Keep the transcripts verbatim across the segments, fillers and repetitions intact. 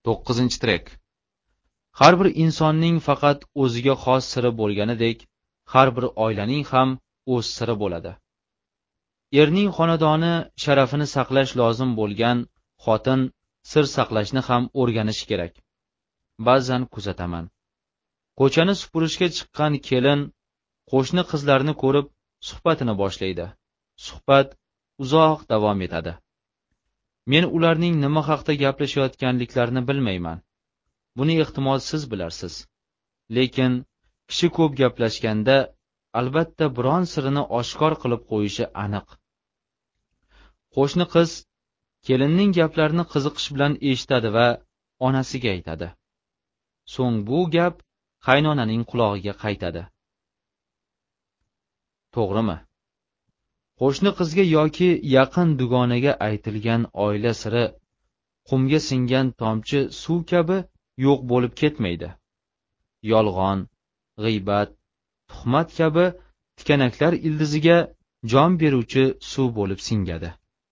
to'qqizinchi trek. Har bir insonning faqat o'ziga xos siri bo'lganidek, har bir oilaning ham o'z siri bo'ladi. Erning xonadoni sharafini saqlash lozim bo'lgan xotin sir saqlashni ham o'rganishi kerak. Ba'zan kuzataman. Ko'chani supurishga chiqqan kelin qo'shni qizlarni ko'rib suhbatini boshlaydi. Suhbat uzoq davom etadi. Men ularning nima haqda gaplashayotganliklarini bilmayman. Buni ehtimol siz bilarsiz. Lekin kishi ko'p gaplashganda albatta biron sirini oshkor qilib qo'yishi aniq. Qo'shni qiz kelinning gaplarini qiziqish bilan eshitadi va onasiga aytadi. So'ng bu gap qaynonaning qulog'iga qaytadi. To'g'rimi? Qo'shni qizga yoki yaqin dugonaga aytilgan oila siri qumga singan tomchi suv kabi yo'q bo'lib ketmaydi. Yolg'on, g'iybat, tuhmat kabi tikanaklar ildiziga jon beruvchi suv bo'lib singadi.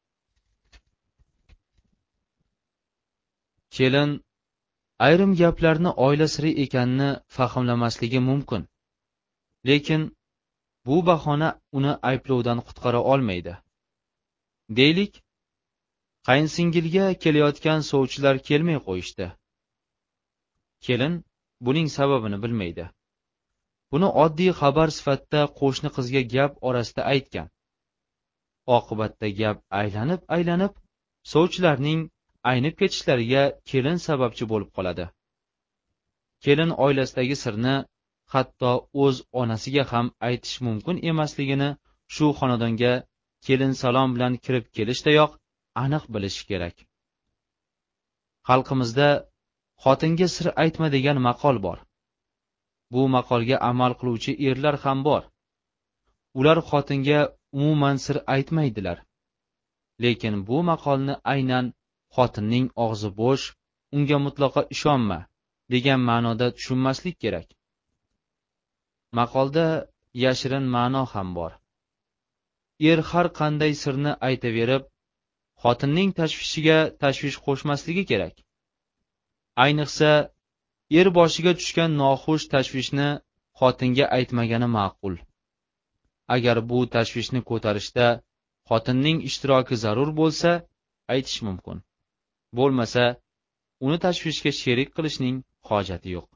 Kelin ayrim gaplarni oila siri ekanini fahmlamasligi mumkin. Lekin bu bahona uni ayblovdan qutqara olmaydi. Deylik, qaynsingilga kelayotgan sovchilar kelmay qo'yishdi. Kelin buning sababini bilmaydi. Buni oddiy xabar sifatida qo'shni qizga gap orasida aytgan. Oqibatda gap aylanib-aylanib sovchilarning aynib ketishlariga kelin sababchi bo'lib qoladi. Kelin oilasidagi sirni hatto o'z onasiga ham aytish mumkin emasligini shu xonadonga kelin salom bilan kirib kelishdayoq aniq bilish kerak. Xalqimizda xotinga sir aytma degan maqol bor. Bu maqolga amal qiluvchi erlar ham bor. Ular xotinga umuman sir aytmaydilar. Lekin bu maqolni aynan xotinning og'zi bo'sh, unga mutlaqo ishonma degan ma'noda tushunmaslik kerak. Maqolda yashirin ma'no ham bor. Er har qanday sirni aytaverib, xotinning tashvishiga tashvish qo'shmasligi kerak. Ayniqsa, er boshiga tushgan noxush tashvishni xotinga aytmagani ma'qul. Agar bu tashvishni ko'tarishda xotinning ishtiroki zarur bo'lsa, aytish mumkin. Bo'lmasa, uni tashvishga sherik qilishning hojati yo'q.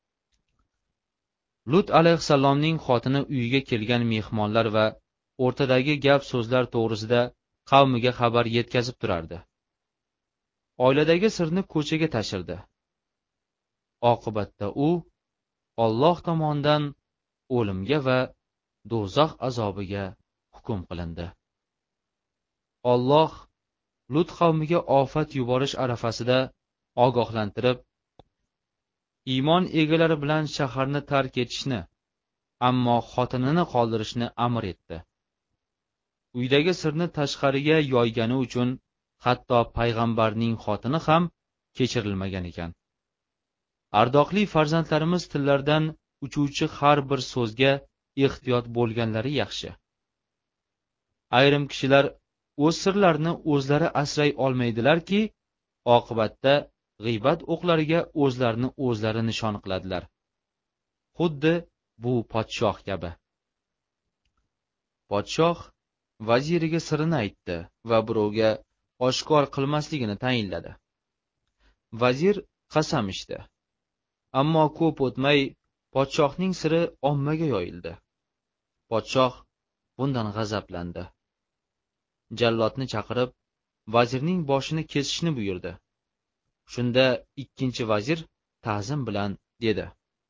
Lut alayhissalomning xotini uyiga kelgan mehmonlar va o'rtadagi gap so'zlar to'g'risida qavmiga xabar yetkazib turardi. Oiladagi sirni ko'chaga tashirdi. Oqibatda u Alloh tomonidan o'limga va do'zax azobiga hukm qilindi. Alloh Lut qavmiga ofat yuborish arafasida ogohlantirib, iymon egalari bilan shaharni tark etishni, ammo xotinini qoldirishni amr etdi. Uydagi sirni tashqariga yoygani uchun hatto payg'ambarning xotini ham kechirilmagan ekan. Ardoqli farzandlarimiz tillardan uchuvchi har bir so'zga ehtiyot bo'lganlari yaxshi. Ayrim kishilar o'z sirlarini o'zlari asray olmaydilarki, oqibatda g'iybat o'qlariga o'zlarini o'zlari nishon qiladilar. Xuddi bu podshoh kabi. Podshoh vaziriga sirini aytdi va birovga oshkor qilmasligini tayinladi. Vazir qasam ichdi. Ammo ko'p o'tmay podshohning siri ommaga yoyildi. Podshoh bundan g'azablandi. Jallodni chaqirib, vazirning boshini kesishni buyurdi. Shunda ikkinchi vazir ta'zim bilan dedi: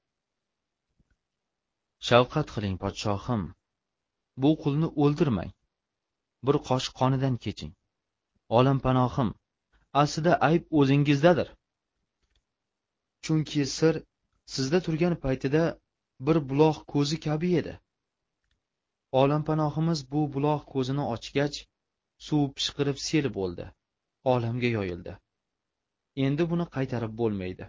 "Shafqat qiling, podshohim. Bu qulni o'ldirmang. Bir qoshiq qonidan keching. Olam panohim, aslida ayb o'zingizdadir. Chunki sir sizda turgan paytida bir buloq ko'zi kabi edi. Olam panohimiz bu buloq ko'zini ochgach, suv pishqirib sel bo'ldi, olamga yoyildi. Endi buni qaytarib bo'lmaydi."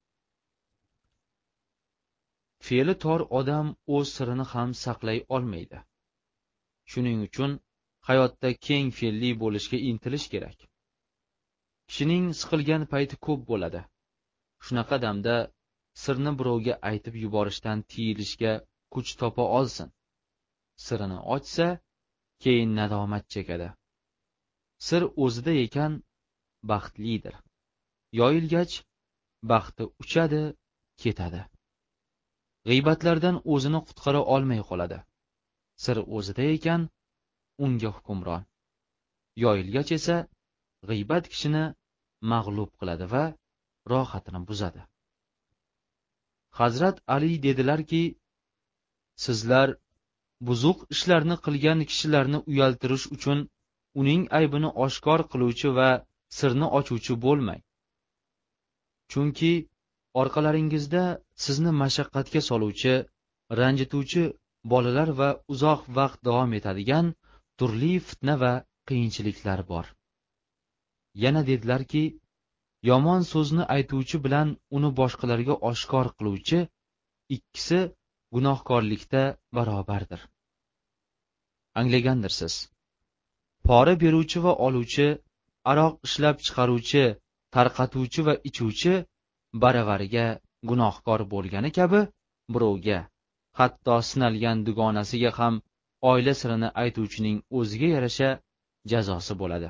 Fe'li tor odam o'z sirini ham saqlay olmaydi. Shuning uchun hayotda keng fe'lli bo'lishga intilish kerak. Kishining siqilgan payti ko'p bo'ladi. shunaqa damda sirni birovga aytib yuborishdan tiyilishga kuch topa olsin. Sirini ochsa, keyin nadomat chekadi. Sir o'zida ekan baxtlidir. Yoyilgach, baxti uchadi, ketadi. G'iybatlardan o'zini qutqara olmay qoladi. Sir o'zida ekan unga hukmron. Yoyilgach esa g'iybat kishini mag'lub qiladi va rohatini buzadi. Hazrat Ali dedilarki, sizlar buzuq ishlarni qilgan kishilarni uyaltirish uchun uning aybini oshkor qiluvchi va sirni ochuvchi bo'lmang. Chunki orqalaringizda sizni mashaqqatga soluvchi, ranjituvchi bolalar va uzoq vaqt davom etadigan turli fitna va qiyinchiliklar bor. Yana dedilarki, yomon so'zni aytuvchi bilan uni boshqalarga oshkor qiluvchi ikkisi gunohkorlikda barobardir. Anglagandirsiz. Pora beruvchi va oluvchi, aroq ishlab chiqaruvchi, tarqatuvchi va ichuvchi baravariga gunohkor bo'lgani kabi birovga, hatto sinalgan dugonasiga ham oila sirini aytuvchining o'ziga yarasha jazosi bo'ladi.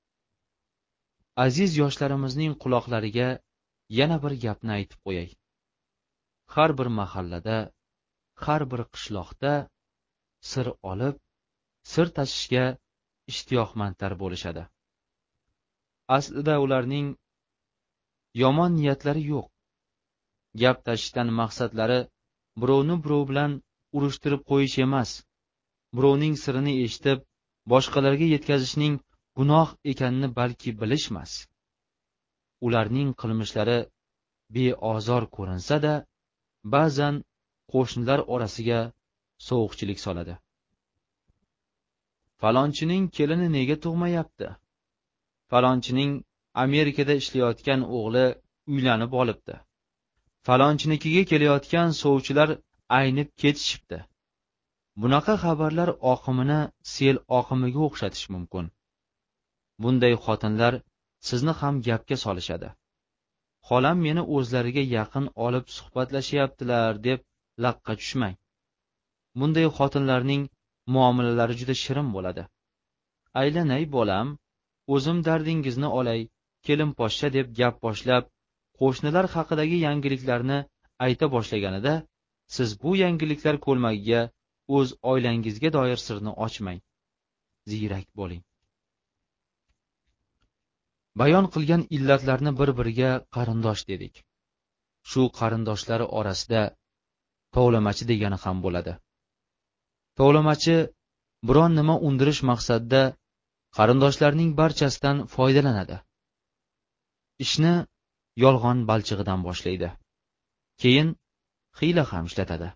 Aziz yoshlarimizning quloqlariga yana bir gapni aytib qo'yay. Har bir mahallada, har bir qishloqda sir olib, sir tashishga ishtiyoqmandlar bo'lishadi. Aslida ularning yomon niyatlari yo'q. Gap tashishdan maqsadlari birovni birov bilan urushtirib qo'yish emas, birovning sirini eshitib, boshqalarga yetkazishning gunoh ekanini balki bilishmas. Ularning qilmishlari beozor ko'rinsa-da, ba'zan qo'shnilar orasiga sovuqchilik soladi. Falonchining kelini nega tug'mayapti? Falonchining Amerikada ishlayotgan o'g'li uylanib olibdi. Falonchinikiga kelayotgan sovchilar aynib ketishibdi. Bunaqa xabarlar oqimini sel oqimiga o'xshatish mumkin. Bunday xotinlar sizni ham gapga solishadi. Xolam meni o'zlariga yaqin olib suhbatlashyaptilar deb laqqa tushmang. Bunday xotinlarning muomalalari juda shirin bo'ladi. Aylanay bolam, o'zim dardingizni olay, kelin poshsha deb gap boshlab, qo'shnilar haqidagi yangiliklarni ayta boshlaganida, siz bu yangiliklar ko'lmagiga o'z oilangizga doir sirni ochmang. Ziyrak bo'ling. Bayon qilgan illatlarni bir-biriga qarindosh dedik. Shu qarindoshlar orasida tovlamachi degani ham bo'ladi. Tovlamachi biron nima undirish maqsadida qarindoshlarning barchasidan foydalanadi. Ishni yolg'on balchig'idan boshlaydi. Keyin hiyla ham ishlatadi.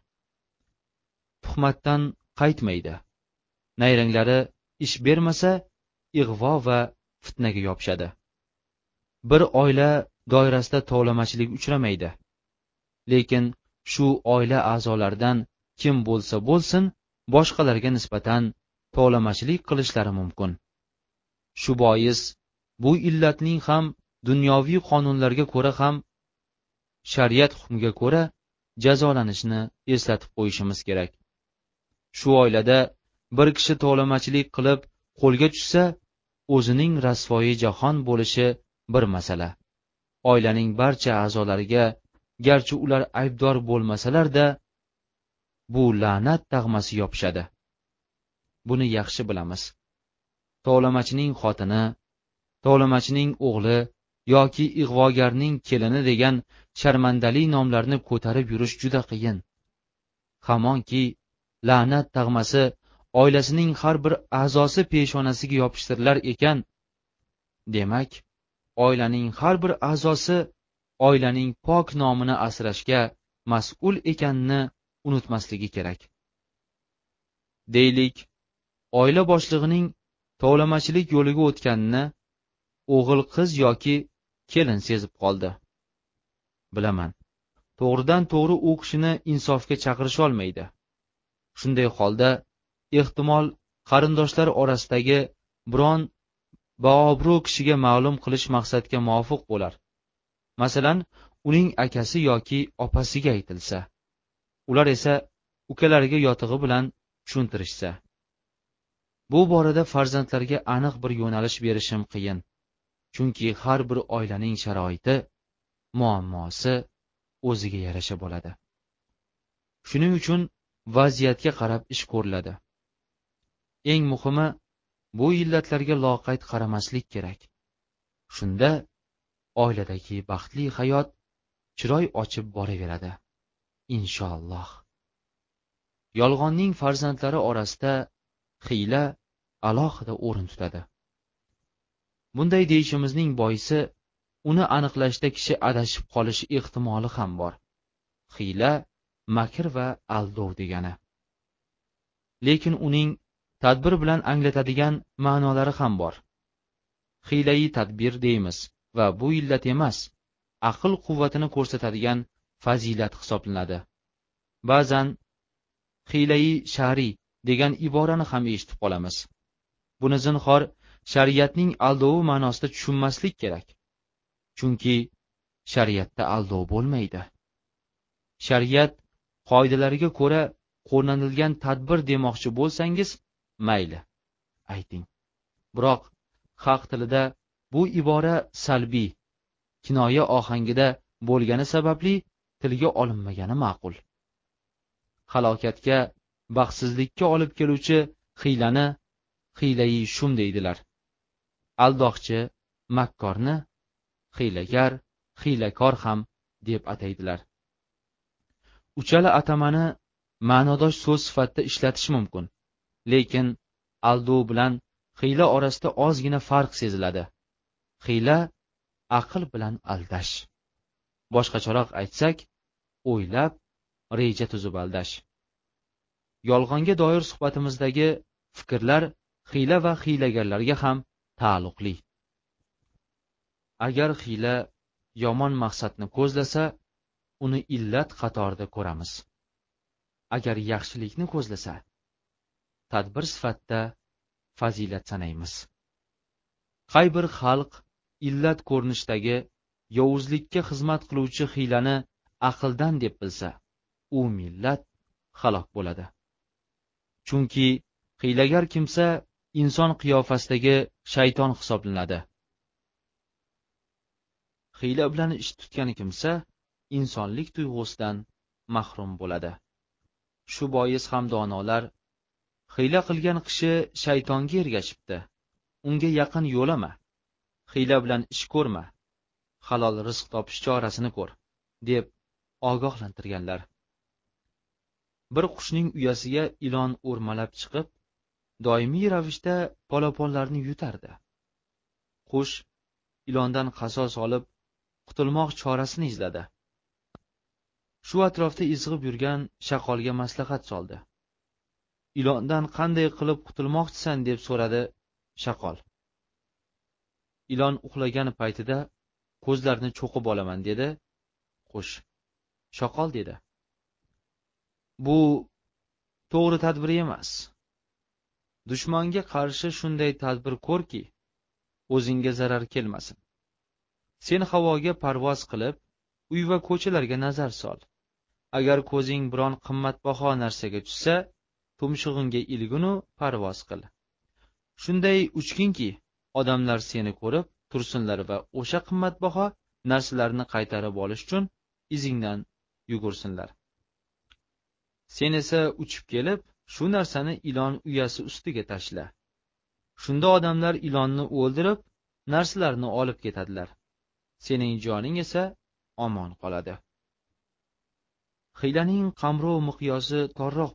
Tuhmatdan qaytmaydi. Nayranglari ish bermasa, ig'vo va fitnaga yopishadi. Bir oila doirasida tovlamachilik uchramaydi. Lekin shu oila a'zolaridan kim bo'lsa bo'lsin, boshqalarga nisbatan tovlamachilik qilishlari mumkin. Shu bois bu illatning ham dunyoviy qonunlarga ko'ra ham shariat hukmiga ko'ra jazolanishini eslatib qo'yishimiz kerak. Shu oilada bir kishi tovlamachilik qilib qo'lga tushsa, o'zining rasvoyi jahon bo'lishi bir masala. Oilaning barcha a'zolariga, garchi ular aybdor bo'lmasalar-da, bu la'nat tag'masi yopishadi. Buni yaxshi bilamiz. Tovlamachining xotini, tovlamachining o'g'li yoki ig'vogarning kelini degan sharmandali nomlarni ko'tarib yurish juda qiyin. Hamonki la'nat tag'masi oilasining har bir a'zosi peshonasiga yopishtirilar ekan, demak, oilaning har bir a'zosi oilaning pok nomini asrashga mas'ul ekanini unutmasligi kerak. Deylik, oila boshlig'ining tovlamachilik yo'liga o'tganini o'g'il qiz yoki kelin sezib qoldi. Bilaman, to'g'ridan to'g'ri u kishini insofga chaqirish olmaydi. Shunday holda, ehtimol qarindoshlar orasidagi biron baobro' kishiga ma'lum qilish maqsadga muvofiq bo'lar. Masalan, uning akasi yoki opasiga aytilsa, ular esa ukalariga yotig'i bilan tushuntirishsa. Bu borada farzandlarga aniq bir yo'nalish berishim qiyin, chunki har bir oilaning sharoiti, muammosi o'ziga yarasha bo'ladi. Shuning uchun vaziyatga qarab ish ko'riladi. Eng muhimi, bu illatlarga loqayd qaramaslik kerak. Shunda oiladagi baxtli hayot chiroy ochib boraveradi, inshaalloh. Yolg'onning farzandlari orasida hiyla alohida o'rin tutadi. Bunday deyishimizning boisi, uni aniqlashda kishi adashib qolishi ehtimoli ham bor. Hiyla, makr va aldov degani. Lekin uning tadbir bilan anglatadigan ma'nolari ham bor. Hiylai tadbir deymiz va bu illat emas, aql quvvatini ko'rsatadigan fazilat hisoblanadi. Ba'zan hiylai shari degan iborani ham eshitib qolamiz. Buni zinhor shariatning aldovi ma'nosida tushunmaslik kerak. Chunki shariatda aldov bo'lmaydi. Shariat qoidalariga ko'ra qo'llanilgan tadbir demoqchi bo'lsangiz, mayli, ayting. Biroq xalq tilida bu ibora salbiy, kinoya ohangida bo'lgani sababli tilga olinmagani ma'qul. Halokatga, baxtsizlikka olib keluvchi hiylani hiylai shum deydilar. Aldoqchi, makkorni hiylagar, hiylakor ham deb ataydilar. Uchala atamani ma'nodosh so'z sifatida ishlatish mumkin, lekin aldov bilan hiyla orasida ozgina farq seziladi. Hiyla aql bilan aldash. Boshqacharoq aytsak, o'ylab, reja tuzib aldash. Yolg'onga doir suhbatimizdagi fikrlar hiyla va hiylagarlarga ham taalluqli. Agar hiyla yomon maqsadni ko'zlasa, uni illat qatorida ko'ramiz. Agar yaxshilikni ko'zlasa, tadbir sifatida fazilat sanaymiz. Qay bir xalq illat ko'rinishidagi yovuzlikka xizmat qiluvchi hiylani aqldan deb bilsa, u millat halok bo'ladi. Chunki hiylagar kimsa inson qiyofasidagi shayton hisoblanadi. Hiyla bilan ish tutgan kimsa insonlik tuyg'usidan mahrum bo'ladi. Shu bois ham donolar hiyla qilgan kishi shaytonga ergashibdi. Unga yaqin yo'lama. Hiyla bilan ish ko'rma. Halol rizq topish chorasini ko'r, deb ogohlantirganlar. Bir qushning uyasiga ilon o'rmalab chiqib, doimiy ravishda polaponlarni yutardi. Qush ilondan qasos olib, qutulmoq chorasini izladi. Shu atrofda izg'ib yurgan shaqolga maslahat soldi. Ilondan qanday qilib qutulmoqchisan deb so'radi shaqol. Ilon uxlagan paytida ko'zlarini cho'qib olaman dedi. Qush, shaqol dedi. Bu to'g'ri tadbir emas. Dushmanga qarshi shunday tadbir ko'rki, o'zingga zarar kelmasin. Sen havoga parvoz qilib, uy va ko'chalarga nazar sol. Agar ko'zing biron qimmatbaho narsaga tushsa, tumshug'ingga ilginu parvoz qil. Shunday uchginki, odamlar seni ko'rib tursinlar va o'sha qimmatbaho narsalarni qaytarib olish uchun izingdan yugursinlar. Sen esa uchib kelib, shu narsani ilon uyasi ustiga tashla. Shunda odamlar ilonni o'ldirib, narsalarni olib ketadilar. Sening joning esa omon qoladi. Hiylaning qamrov miqyosi torroq